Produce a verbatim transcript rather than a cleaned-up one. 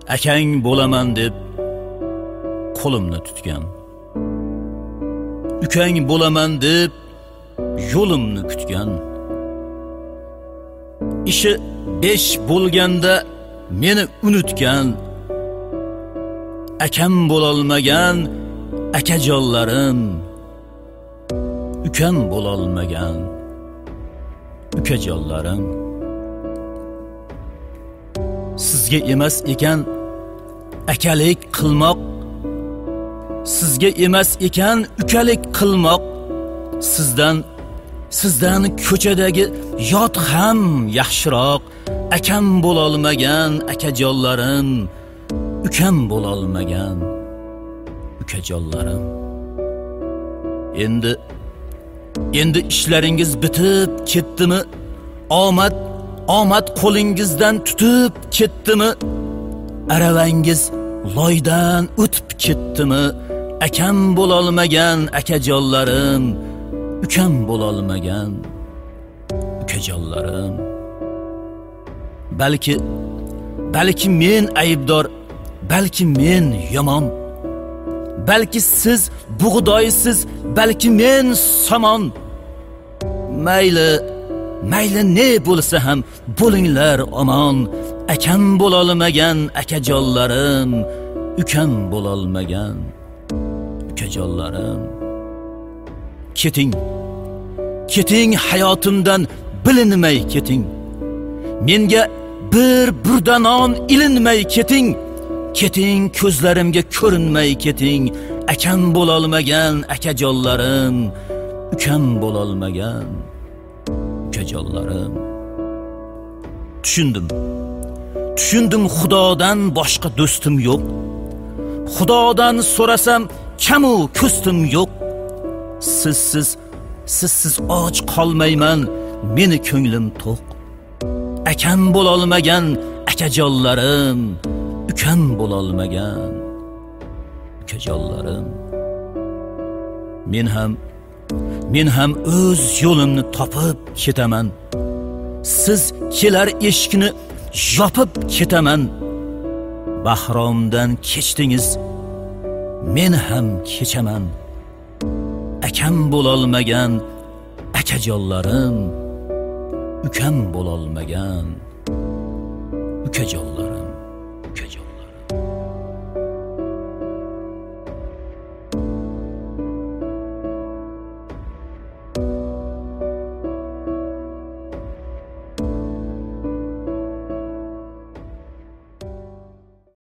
akang bo'laman deb qo'limni tutgan. Ukang bo'laman deb yo'limni kutgan. Ishi besh bo'lganda meni unutgan. Akam bo'lolmagan akajonlarim, ukam bo'lolmagan ukajonlarim. Sizga emas ekan akalik qilmoq, sizga emas ekan ukalik qilmoq, sizdan sizdan ko'chadagi yot ham yaxshiroq. Akam bo'lolmagan akajonlarim, ukam bo'lolmagan ukajonlarim. Endi endi ishlaringiz bitib ketdimi? Omad omad qo'lingizdan tutib ketdimi? Aravangiz loydan o'tib ketdimi? Akam bo'lolmagan akajonlarim, ukam bo'lolmagan ukajonlarim. Balki balki men aybdor, balki men yomon. Balki siz bug'doysiz, balki men somon. Mayli, mayli ne bo'lsa ham bo'linglar omon. Akam bo'lolmagan akajonlarim, ukam bo'lolmagan ukajonlarim. Keting, keting hayotimdan bilinmay keting. Menga bir burdanon ilinmay keting. Keting ko'zlarimga ko'rinmay keting. Akam bo'lolmagan akajonlarim, ukam bo'lolmagan ukajonlarim. Tushundim. Tushundim Xudodan boshqa do'stim yo'q. Xudodan so'rasam kamu ko'stim yo'q. Sizsiz sizsiz och qolmayman, meni ko'nglim to'q. Akam bo'lolmagan akajonlarim, ukam bo'lolmagan ukajonlarim. Men ham men ham o'z yo'limni topib ketaman. Siz kelar eshikni yopib ketaman. Bahromdan kechdingiz, men ham kechaman. Akam bo'lolmagan akajonlarim, ukam bo'lolmagan ukajonlarim.